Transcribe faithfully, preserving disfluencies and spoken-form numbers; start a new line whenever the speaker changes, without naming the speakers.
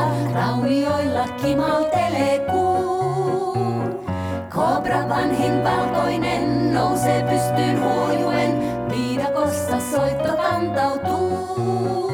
raunioilla kimaltelee kuu. Kobra vanhin valkoinen nousee pystyyn huojuen, viidakossa soitto kantautuu.